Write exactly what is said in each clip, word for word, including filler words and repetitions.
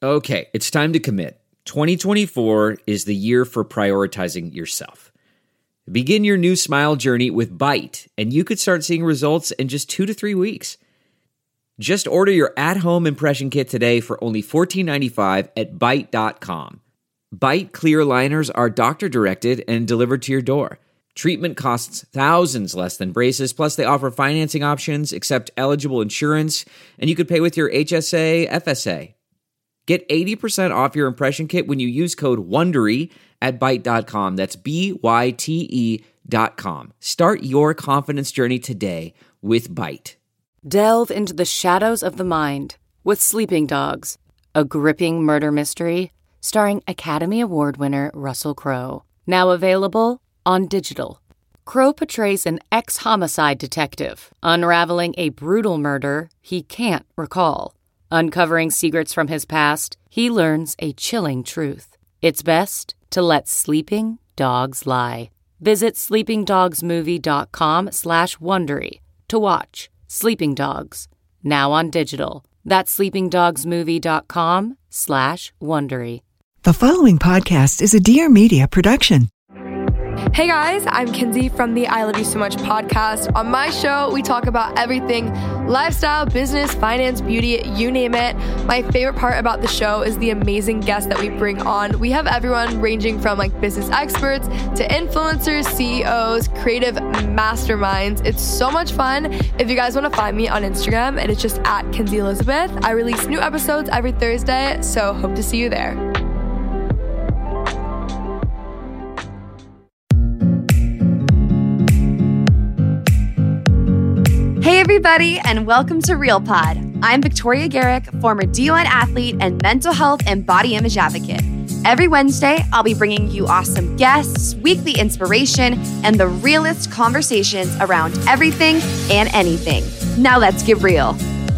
Okay, it's time to commit. twenty twenty-four is the year for prioritizing yourself. Begin your new smile journey with Byte, and you could start seeing results in just two to three weeks. Just order your at-home impression kit today for only fourteen ninety-five at byte dot com. Byte clear aligners are doctor-directed and delivered to your door. Treatment costs thousands less than braces, plus they offer financing options, accept eligible insurance, and you could pay with your H S A, F S A. Get eighty percent off your impression kit when you use code WONDERY at byte dot com. That's B Y T E dot com. Start your confidence journey today with Byte. Delve into the shadows of the mind with Sleeping Dogs, a gripping murder mystery starring Academy Award winner Russell Crowe. Now available on digital. Crowe portrays an ex-homicide detective unraveling a brutal murder he can't recall. Uncovering secrets from his past, he learns a chilling truth. It's best to let sleeping dogs lie. Visit sleepingdogsmovie.com slash Wondery to watch Sleeping Dogs, now on digital. That's sleepingdogsmovie.com slash Wondery. The following podcast is a Dear Media production. Hey guys, I'm Kinsey from the I Love You So Much podcast. On my show, we talk about everything lifestyle, business, finance, beauty, you name it. My favorite part about the show is the amazing guests that we bring on. We have everyone ranging from like business experts to influencers, C E Os, creative masterminds. It's so much fun. If you guys want to find me on Instagram, and it's just at Kinsey Elizabeth. I release new episodes every Thursday, so hope to see you there. Hey everybody, and welcome to Real Pod. I'm Victoria Garrick, former D one athlete and mental health and body image advocate. Every Wednesday, I'll be bringing you awesome guests, weekly inspiration, and the realest conversations around everything and anything. Now let's get real.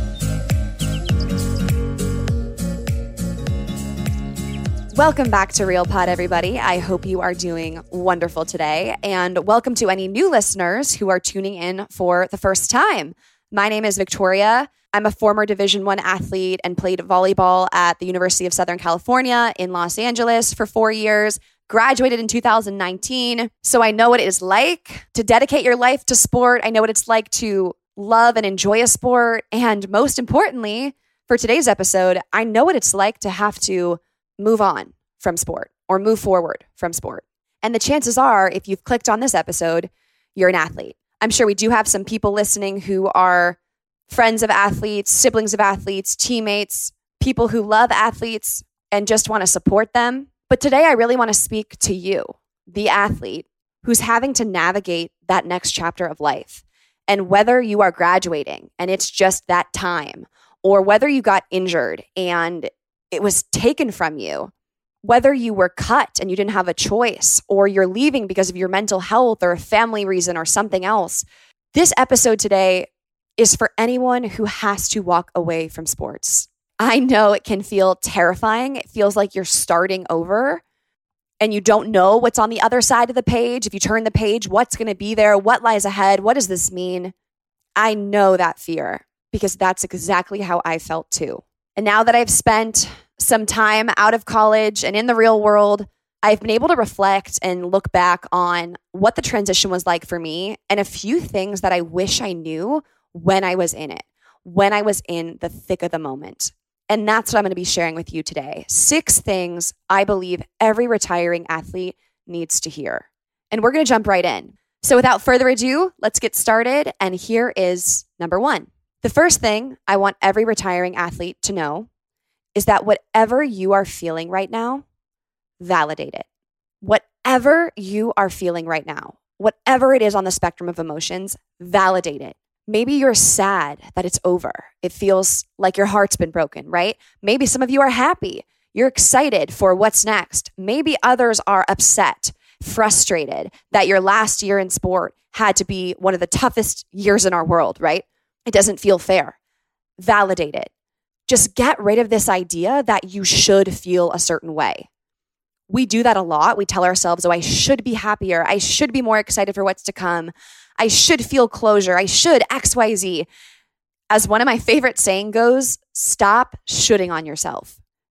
Welcome back to Real Pod, everybody. I hope you are doing wonderful today. And welcome to any new listeners who are tuning in for the first time. My name is Victoria. I'm a former Division One athlete and played volleyball at the University of Southern California in Los Angeles for four years. Graduated in two thousand nineteen. So I know what it is like to dedicate your life to sport. I know what it's like to love and enjoy a sport. And most importantly, for today's episode, I know what it's like to have to move on from sport or move forward from sport. And the chances are, if you've clicked on this episode, you're an athlete. I'm sure we do have some people listening who are friends of athletes, siblings of athletes, teammates, people who love athletes and just want to support them. But today I really want to speak to you, the athlete, who's having to navigate that next chapter of life. And whether you are graduating and it's just that time, or whether you got injured and it was taken from you, whether you were cut and you didn't have a choice, or you're leaving because of your mental health or a family reason or something else. This episode today is for anyone who has to walk away from sports. I know it can feel terrifying. It feels like you're starting over and you don't know what's on the other side of the page. If you turn the page, what's going to be there? What lies ahead? What does this mean? I know that fear because that's exactly how I felt too. And now that I've spent some time out of college and in the real world, I've been able to reflect and look back on what the transition was like for me and a few things that I wish I knew when I was in it, when I was in the thick of the moment. And that's what I'm going to be sharing with you today. Six things I believe every retiring athlete needs to hear. And we're going to jump right in. So without further ado, let's get started. And here is number one. The first thing I want every retiring athlete to know is that whatever you are feeling right now, validate it. Whatever you are feeling right now, whatever it is on the spectrum of emotions, validate it. Maybe you're sad that it's over. It feels like your heart's been broken, right? Maybe some of you are happy. You're excited for what's next. Maybe others are upset, frustrated that your last year in sport had to be one of the toughest years in our world, right? It doesn't feel fair. Validate it. Just get rid of this idea that you should feel a certain way. We do that a lot. We tell ourselves, oh, I should be happier. I should be more excited for what's to come. I should feel closure. I should X, Y, Z. As one of my favorite saying goes, stop shoulding on yourself.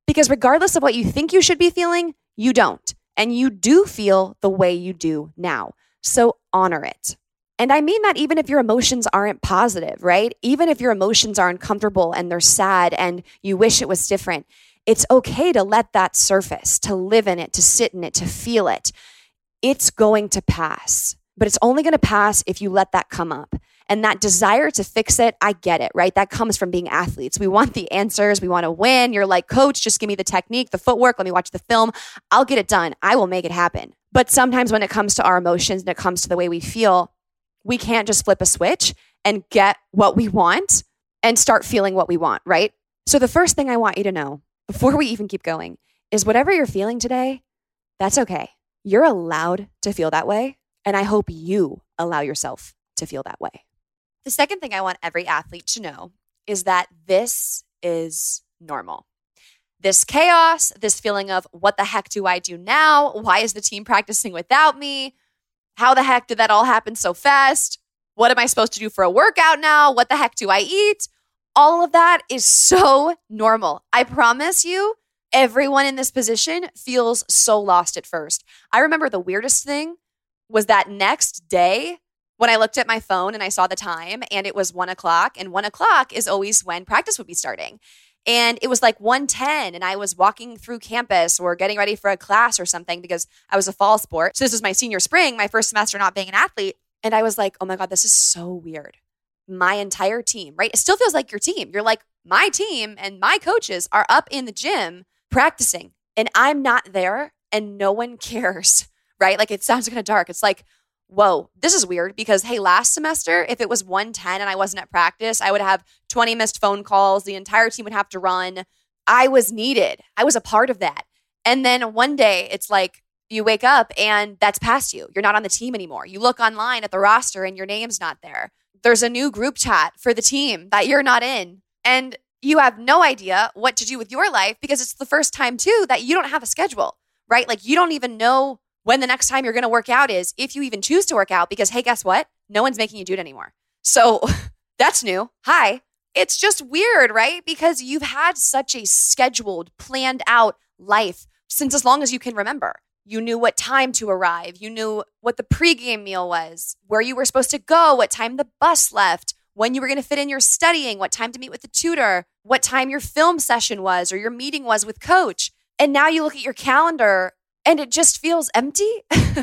Because regardless of what you think you should be feeling, you don't. And you do feel the way you do now. So honor it. And I mean that even if your emotions aren't positive, right? Even if your emotions are uncomfortable and they're sad and you wish it was different, it's okay to let that surface, to live in it, to sit in it, to feel it. It's going to pass, but it's only going to pass if you let that come up. And that desire to fix it, I get it, right? That comes from being athletes. We want the answers. We want to win. You're like, coach, just give me the technique, the footwork. Let me watch the film. I'll get it done. I will make it happen. But sometimes when it comes to our emotions and it comes to the way we feel, we can't just flip a switch and get what we want and start feeling what we want, right? So the first thing I want you to know before we even keep going is whatever you're feeling today, that's okay. You're allowed to feel that way. And I hope you allow yourself to feel that way. The second thing I want every athlete to know is that this is normal. This chaos, this feeling of what the heck do I do now? Why is the team practicing without me? How the heck did that all happen so fast? What am I supposed to do for a workout now? What the heck do I eat? All of that is so normal. I promise you, everyone in this position feels so lost at first. I remember the weirdest thing was that next day, when I looked at my phone and I saw the time and it was one o'clock, and one o'clock is always when practice would be starting. And it was like one ten and I was walking through campus or getting ready for a class or something because I was a fall sport. So this was my senior spring, my first semester not being an athlete. And I was like, oh my God, this is so weird. My entire team, right? It still feels like your team. You're like, my team and my coaches are up in the gym practicing and I'm not there and no one cares, right? Like it sounds kind of dark. It's like, whoa, this is weird because, hey, last semester, if it was one ten and I wasn't at practice, I would have twenty missed phone calls. The entire team would have to run. I was needed. I was a part of that. And then one day it's like you wake up and that's past you. You're not on the team anymore. You look online at the roster and your name's not there. There's a new group chat for the team that you're not in. And you have no idea what to do with your life because it's the first time too that you don't have a schedule, right? Like you don't even know when the next time you're going to work out is, if you even choose to work out, because, hey, guess what? No one's making you do it anymore. So that's new. Hi. It's just weird, right? Because you've had such a scheduled, planned out life since as long as you can remember. You knew what time to arrive. You knew what the pregame meal was, where you were supposed to go, what time the bus left, when you were going to fit in your studying, what time to meet with the tutor, what time your film session was or your meeting was with coach. And now you look at your calendar and it just feels empty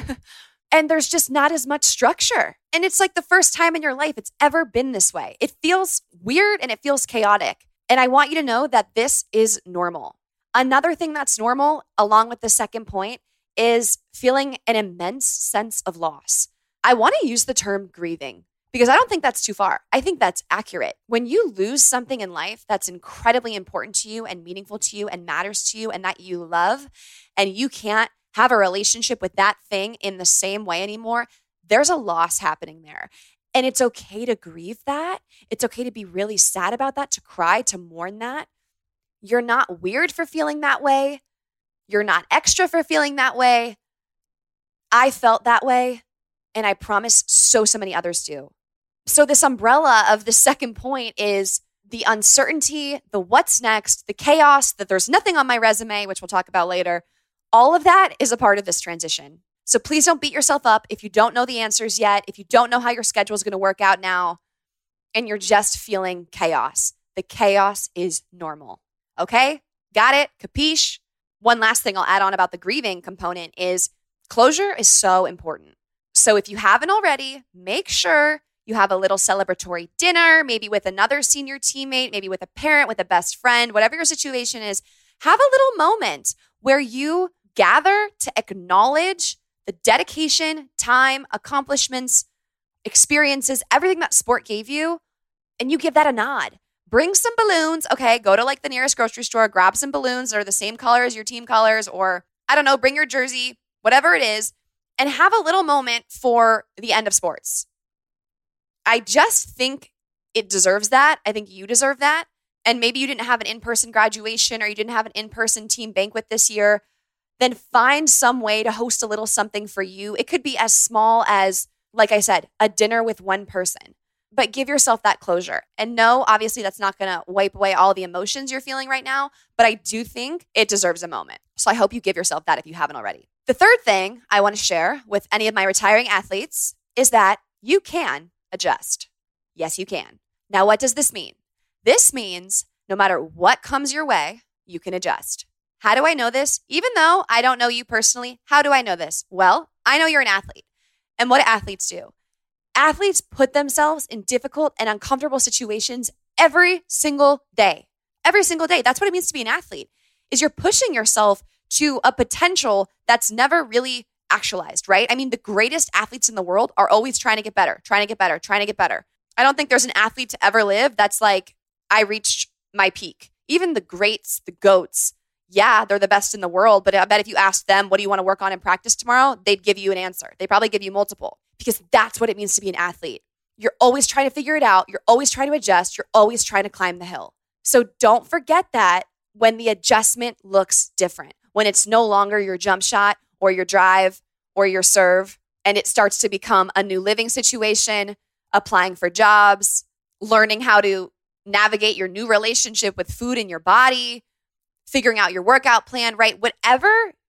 and there's just not as much structure. And it's like the first time in your life it's ever been this way. It feels weird and it feels chaotic. And I want you to know that this is normal. Another thing that's normal, along with the second point, is feeling an immense sense of loss. I want to use the term grieving because I don't think that's too far. I think that's accurate. When you lose something in life that's incredibly important to you and meaningful to you and matters to you and that you love, and you can't have a relationship with that thing in the same way anymore, there's a loss happening there. And it's okay to grieve that. It's okay to be really sad about that, to cry, to mourn that. You're not weird for feeling that way. You're not extra for feeling that way. I felt that way, and I promise so, so many others do. So this umbrella of the second point is the uncertainty, the what's next, the chaos, that there's nothing on my resume, which we'll talk about later. All of that is a part of this transition. So please don't beat yourself up if you don't know the answers yet, if you don't know how your schedule is going to work out now, and you're just feeling chaos. The chaos is normal. Okay? Got it? Capiche? One last thing I'll add on about the grieving component is closure is so important. So if you haven't already, make sure you have a little celebratory dinner, maybe with another senior teammate, maybe with a parent, with a best friend, whatever your situation is. Have a little moment where you gather to acknowledge the dedication, time, accomplishments, experiences, everything that sport gave you, and you give that a nod. Bring some balloons. Okay, go to like the nearest grocery store, grab some balloons that are the same color as your team colors, or I don't know, bring your jersey, whatever it is, and have a little moment for the end of sports. I just think it deserves that. I think you deserve that. And maybe you didn't have an in-person graduation or you didn't have an in-person team banquet this year, then find some way to host a little something for you. It could be as small as, like I said, a dinner with one person. but give yourself that closure. And no, obviously that's not going to wipe away all the emotions you're feeling right now, but I do think it deserves a moment. So I hope you give yourself that if you haven't already. The third thing I want to share with any of my retiring athletes is that you can adjust. Yes, you can. Now, what does this mean? This means no matter what comes your way, you can adjust. How do I know this? Even though I don't know you personally, how do I know this? Well, I know you're an athlete. And what do athletes do? Athletes put themselves in difficult and uncomfortable situations every single day. Every single day. That's what it means to be an athlete, is you're pushing yourself to a potential that's never really actualized, right? I mean, the greatest athletes in the world are always trying to get better, trying to get better, trying to get better. I don't think there's an athlete to ever live that's like, I reached my peak. Even the greats, the GOATs, yeah, they're the best in the world, but I bet if you asked them, what do you want to work on in practice tomorrow? They'd give you an answer. They'd probably give you multiple, because that's what it means to be an athlete. You're always trying to figure it out. You're always trying to adjust. You're always trying to climb the hill. So don't forget that when the adjustment looks different, when it's no longer your jump shot or your drive or your serve, and it starts to become a new living situation, applying for jobs, learning how to navigate your new relationship with food in your body, figuring out your workout plan, right? Whatever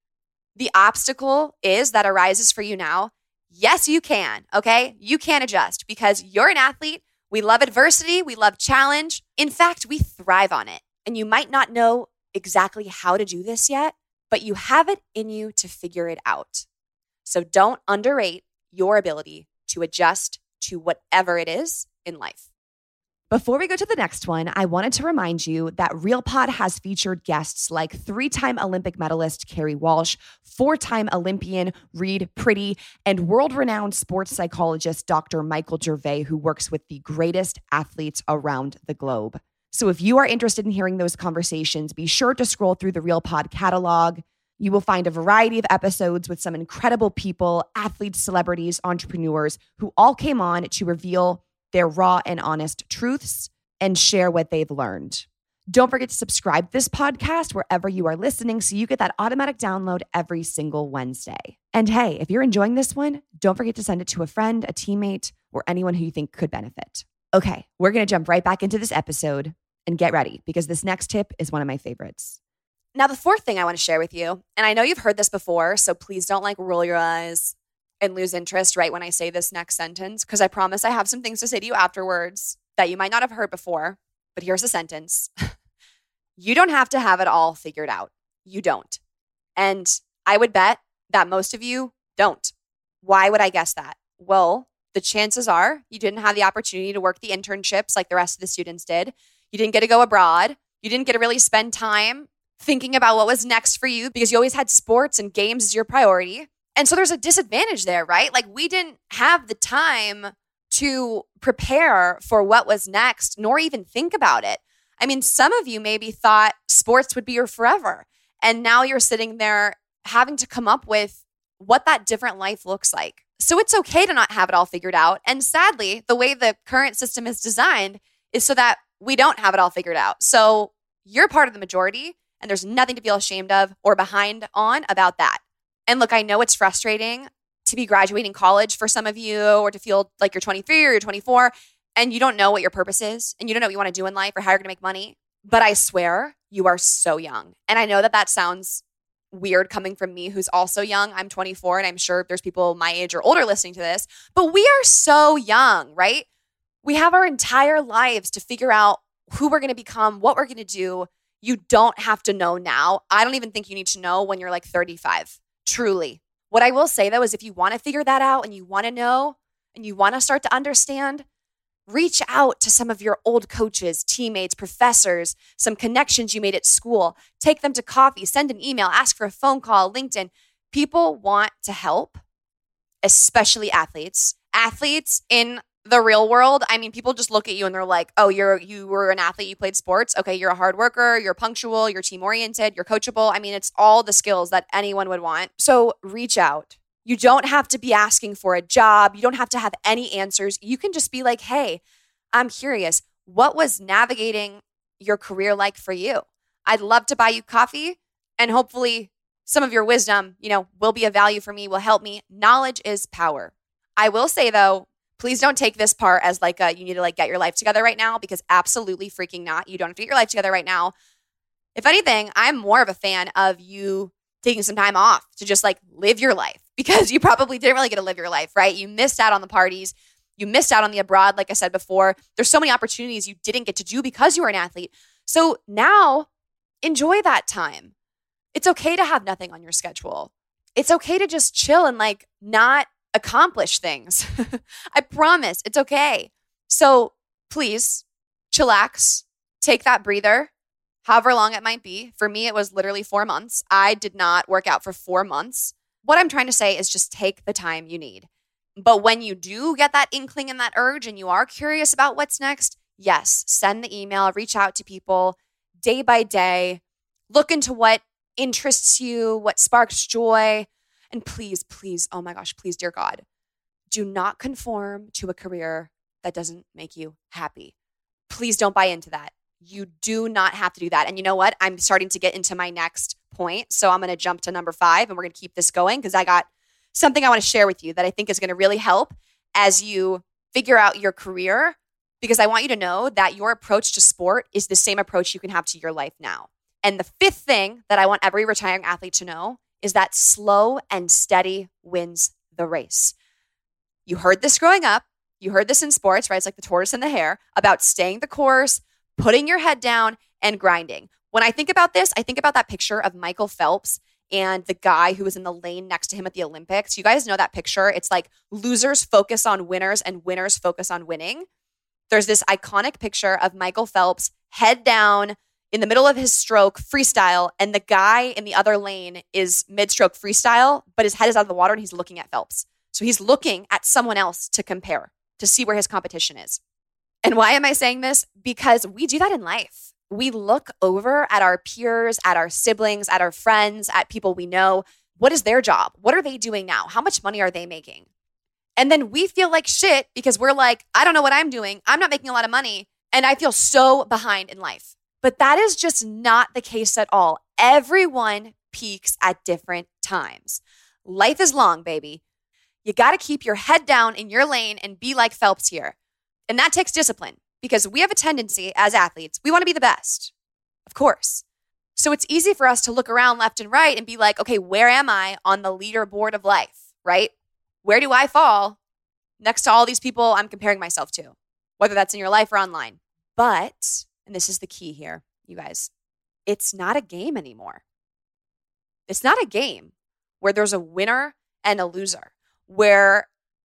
the obstacle is that arises for you now, yes, you can, okay? You can adjust because you're an athlete. We love adversity. We love challenge. In fact, we thrive on it. And you might not know exactly how to do this yet, but you have it in you to figure it out. So don't underrate your ability to adjust to whatever it is in life. Before we go to the next one, I wanted to remind you that RealPod has featured guests like three-time Olympic medalist Kerri Walsh, four-time Olympian Reid Priddy, and world-renowned sports psychologist Doctor Michael Gervais, who works with the greatest athletes around the globe. So if you are interested in hearing those conversations, be sure to scroll through the RealPod catalog. You will find a variety of episodes with some incredible people, athletes, celebrities, entrepreneurs, who all came on to reveal their raw and honest truths and share what they've learned. Don't forget to subscribe to this podcast wherever you are listening so you get that automatic download every single Wednesday. And hey, if you're enjoying this one, don't forget to send it to a friend, a teammate, or anyone who you think could benefit. Okay, we're going to jump right back into this episode and get ready because this next tip is one of my favorites. Now, the fourth thing I want to share with you, and I know you've heard this before, so please don't like roll your eyes and lose interest right when I say this next sentence, because I promise I have some things to say to you afterwards that you might not have heard before, but here's a sentence. You don't have to have it all figured out. You don't. And I would bet that most of you don't. Why would I guess that? Well, the chances are you didn't have the opportunity to work the internships like the rest of the students did. You didn't get to go abroad. You didn't get to really spend time thinking about what was next for you because you always had sports and games as your priority. And so there's a disadvantage there, right? Like we didn't have the time to prepare for what was next, nor even think about it. I mean, some of you maybe thought sports would be your forever. And now you're sitting there having to come up with what that different life looks like. So it's okay to not have it all figured out. And sadly, the way the current system is designed is so that we don't have it all figured out. So you're part of the majority, and there's nothing to feel ashamed of or behind on about that. And look, I know it's frustrating to be graduating college for some of you or to feel like you're twenty-three or you're twenty-four and you don't know what your purpose is and you don't know what you want to do in life or how you're going to make money. But I swear you are so young. And I know that that sounds weird coming from me who's also young. I'm twenty-four and I'm sure there's people my age or older listening to this, but we are so young, right? We have our entire lives to figure out who we're going to become, what we're going to do. You don't have to know now. I don't even think you need to know when you're like thirty-five. Truly. What I will say though is if you want to figure that out and you want to know and you want to start to understand, reach out to some of your old coaches, teammates, professors, some connections you made at school. Take them to coffee, send an email, ask for a phone call, LinkedIn. People want to help, especially athletes. Athletes in the real world, I mean, people just look at you and they're like, oh, you're you were an athlete, you played sports. Okay, you're a hard worker, you're punctual, you're team-oriented, you're coachable. I mean, it's all the skills that anyone would want. So reach out. You don't have to be asking for a job. You don't have to have any answers. You can just be like, hey, I'm curious. What was navigating your career like for you? I'd love to buy you coffee and hopefully some of your wisdom, you know, will be of value for me, will help me. Knowledge is power. I will say though, Please don't take this part as like a, you need to like get your life together right now, because absolutely freaking not. You don't have to get your life together right now. If anything, I'm more of a fan of you taking some time off to just like live your life, because you probably didn't really get to live your life, right? You missed out on the parties. You missed out on the abroad, like I said before. There's so many opportunities you didn't get to do because you were an athlete. So now enjoy that time. It's okay to have nothing on your schedule. It's okay to just chill and like not accomplish things. I promise it's okay. So please chillax, take that breather, however long it might be. For me, it was literally four months. I did not work out for four months. What I'm trying to say is just take the time you need. But when you do get that inkling and that urge and you are curious about what's next, yes, send the email, reach out to people day by day, look into what interests you, what sparks joy. And please, please, oh my gosh, please, dear God, do not conform to a career that doesn't make you happy. Please don't buy into that. You do not have to do that. And you know what? I'm starting to get into my next point. So I'm going to jump to number five and we're going to keep this going because I got something I want to share with you that I think is going to really help as you figure out your career, because I want you to know that your approach to sport is the same approach you can have to your life now. And the fifth thing that I want every retiring athlete to know is that slow and steady wins the race. You heard this growing up. You heard this in sports, right? It's like the tortoise and the hare about staying the course, putting your head down, and grinding. When I think about this, I think about that picture of Michael Phelps and the guy who was in the lane next to him at the Olympics. You guys know that picture. It's like losers focus on winners and winners focus on winning. There's this iconic picture of Michael Phelps head down in the middle of his stroke freestyle, and the guy in the other lane is mid-stroke freestyle, but his head is out of the water and he's looking at Phelps. So he's looking at someone else to compare, to see where his competition is. And why am I saying this? Because we do that in life. We look over at our peers, at our siblings, at our friends, at people we know. What is their job? What are they doing now? How much money are they making? And then we feel like shit because we're like, I don't know what I'm doing. I'm not making a lot of money. And I feel so behind in life. But that is just not the case at all. Everyone peaks at different times. Life is long, baby. You got to keep your head down in your lane and be like Phelps here. And that takes discipline. Because we have a tendency as athletes, we want to be the best, of course. So it's easy for us to look around left and right and be like, okay, where am I on the leaderboard of life, right? Where do I fall next to all these people I'm comparing myself to, whether that's in your life or online? But, and this is the key here, you guys, it's not a game anymore. It's not a game where there's a winner and a loser, where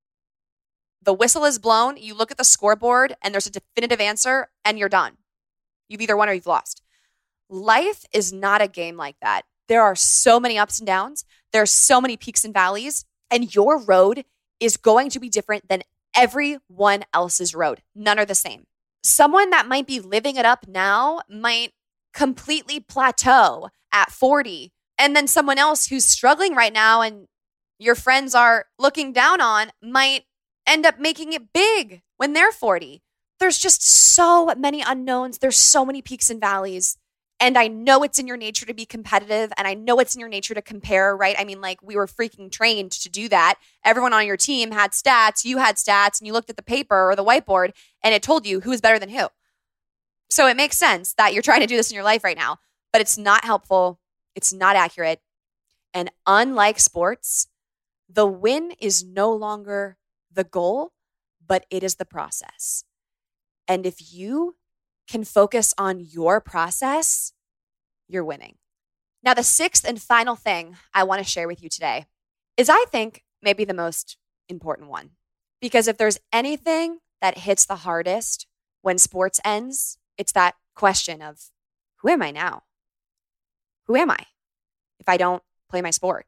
the whistle is blown, you look at the scoreboard, and there's a definitive answer, and you're done. You've either won or you've lost. Life is not a game like that. There are so many ups and downs. There are so many peaks and valleys, and your road is going to be different than everyone else's road. None are the same. Someone that might be living it up now might completely plateau at forty, and then someone else who's struggling right now and your friends are looking down on might end up making it big when they're forty. There's just so many unknowns. There's so many peaks and valleys. And I know it's in your nature to be competitive. And I know it's in your nature to compare, right? I mean, like we were freaking trained to do that. Everyone on your team had stats. You had stats and you looked at the paper or the whiteboard and it told you who was better than who. So it makes sense that you're trying to do this in your life right now, but it's not helpful. It's not accurate. And unlike sports, the win is no longer the goal, but it is the process. And if you can focus on your process, you're winning. Now, the sixth and final thing I want to share with you today is, I think, maybe the most important one. Because if there's anything that hits the hardest when sports ends, it's that question of, who am I now? Who am I if I don't play my sport?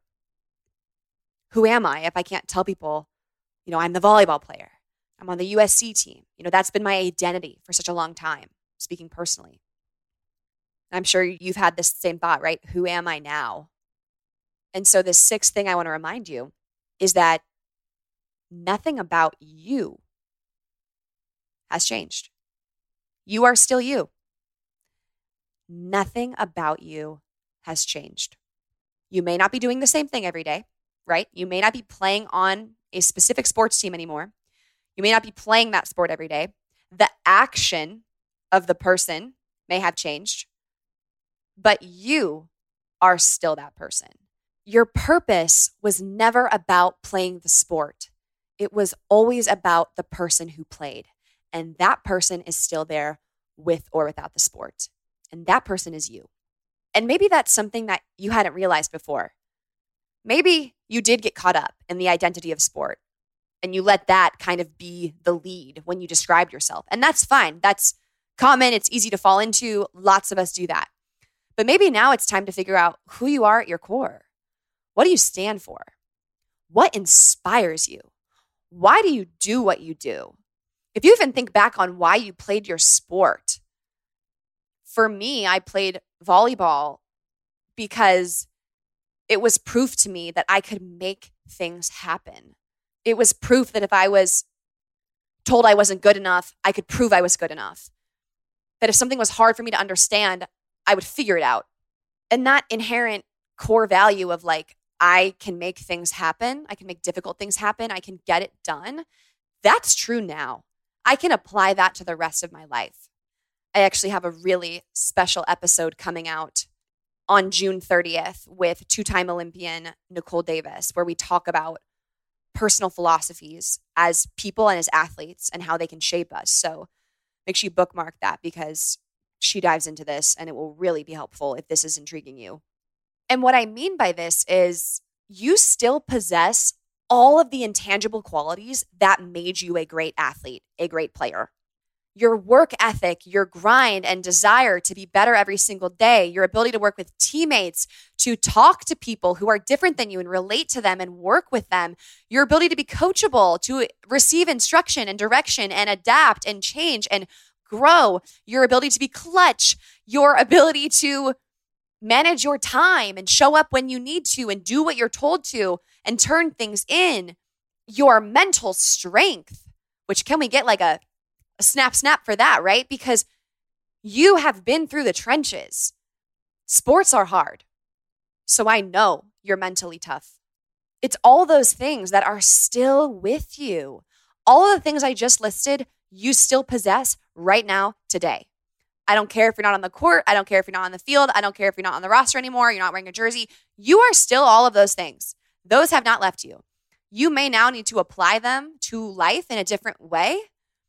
Who am I if I can't tell people, you know, I'm the volleyball player. I'm on the U S C team. You know, that's been my identity for such a long time, speaking personally. I'm sure you've had this same thought, right? Who am I now? And so the sixth thing I want to remind you is that nothing about you has changed. You are still you. Nothing about you has changed. You may not be doing the same thing every day, right? You may not be playing on a specific sports team anymore. You may not be playing that sport every day. The action of the person may have changed, but you are still that person. Your purpose was never about playing the sport. It was always about the person who played. And that person is still there with or without the sport. And that person is you. And maybe that's something that you hadn't realized before. Maybe you did get caught up in the identity of sport and you let that kind of be the lead when you described yourself. And that's fine. That's common. It's easy to fall into. Lots of us do that. But maybe now it's time to figure out who you are at your core. What do you stand for? What inspires you? Why do you do what you do? If you even think back on why you played your sport, for me, I played volleyball because it was proof to me that I could make things happen. It was proof that if I was told I wasn't good enough, I could prove I was good enough. That if something was hard for me to understand, I would figure it out. And that inherent core value of like, I can make things happen. I can make difficult things happen. I can get it done. That's true now. I can apply that to the rest of my life. I actually have a really special episode coming out on June thirtieth with two-time Olympian Nicole Davis, where we talk about personal philosophies as people and as athletes and how they can shape us. So make sure you bookmark that because she dives into this and it will really be helpful if this is intriguing you. And what I mean by this is you still possess all of the intangible qualities that made you a great athlete, a great player. Your work ethic, your grind and desire to be better every single day, your ability to work with teammates, to talk to people who are different than you and relate to them and work with them, your ability to be coachable, to receive instruction and direction and adapt and change and grow, your ability to be clutch, your ability to manage your time and show up when you need to and do what you're told to and turn things in, your mental strength, which can we get like a, a snap, snap for that, right? Because you have been through the trenches. Sports are hard. So I know you're mentally tough. It's all those things that are still with you. All of the things I just listed, you still possess right now, today. I don't care if you're not on the court. I don't care if you're not on the field. I don't care if you're not on the roster anymore. You're not wearing a jersey. You are still all of those things. Those have not left you. You may now need to apply them to life in a different way,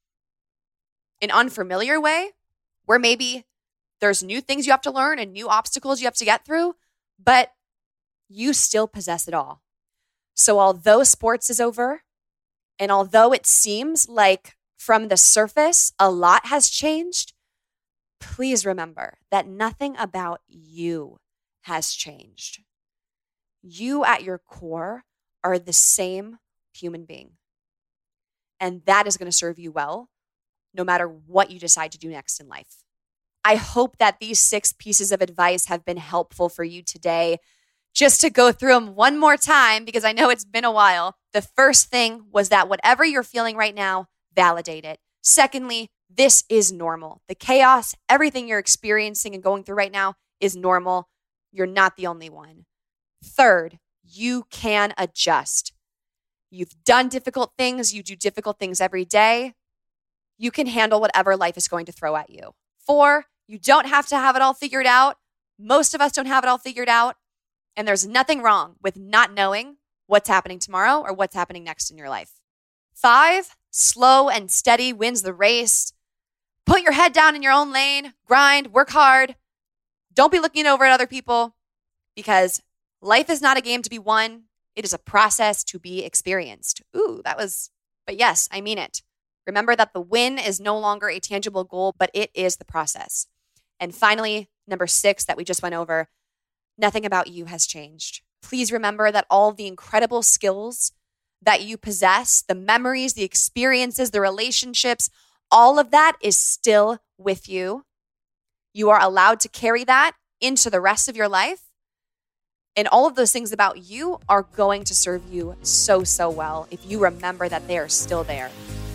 an unfamiliar way, where maybe there's new things you have to learn and new obstacles you have to get through, but you still possess it all. So although sports is over, and although it seems like from the surface a lot has changed, please remember that nothing about you has changed. You at your core are the same human being. And that is going to serve you well, no matter what you decide to do next in life. I hope that these six pieces of advice have been helpful for you today. Just to go through them one more time, because I know it's been a while. The first thing was that whatever you're feeling right now, validate it. Secondly, this is normal. The chaos, everything you're experiencing and going through right now is normal. You're not the only one. Third, you can adjust. You've done difficult things. You do difficult things every day. You can handle whatever life is going to throw at you. Four, you don't have to have it all figured out. Most of us don't have it all figured out. And there's nothing wrong with not knowing what's happening tomorrow or what's happening next in your life. Five, slow and steady wins the race. Put your head down in your own lane, grind, work hard. Don't be looking over at other people because life is not a game to be won. It is a process to be experienced. Ooh, that was, but yes, I mean it. Remember that the win is no longer a tangible goal, but it is the process. And finally, number six that we just went over, nothing about you has changed. Please remember that all the incredible skills that you possess, the memories, the experiences, the relationships, all of that is still with you. You are allowed to carry that into the rest of your life. And all of those things about you are going to serve you so, so well if you remember that they are still there.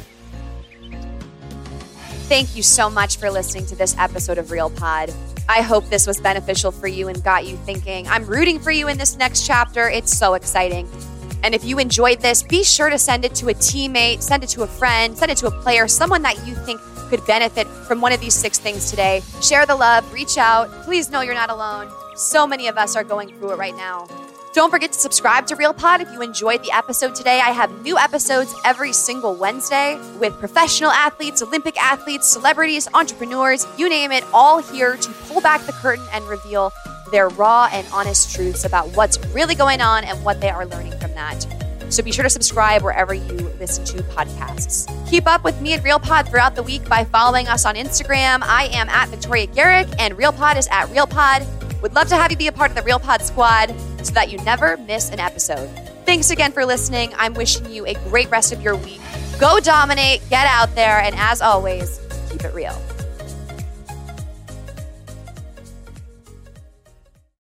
Thank you so much for listening to this episode of Real Pod. I hope this was beneficial for you and got you thinking. I'm rooting for you in this next chapter. It's so exciting. And if you enjoyed this, be sure to send it to a teammate, send it to a friend, send it to a player, someone that you think could benefit from one of these six things today. Share the love, reach out. Please know you're not alone. So many of us are going through it right now. Don't forget to subscribe to Real Pod if you enjoyed the episode today. I have new episodes every single Wednesday with professional athletes, Olympic athletes, celebrities, entrepreneurs, you name it, all here to pull back the curtain and reveal their raw and honest truths about what's really going on and what they are learning from that. So be sure to subscribe wherever you listen to podcasts. Keep up with me at Real Pod throughout the week by following us on Instagram. I am at Victoria Garrick and Real Pod is at Real Pod. Would love to have you be a part of the Real Pod squad so that you never miss an episode. Thanks again for listening. I'm wishing you a great rest of your week. Go dominate, get out there, and as always, keep it real.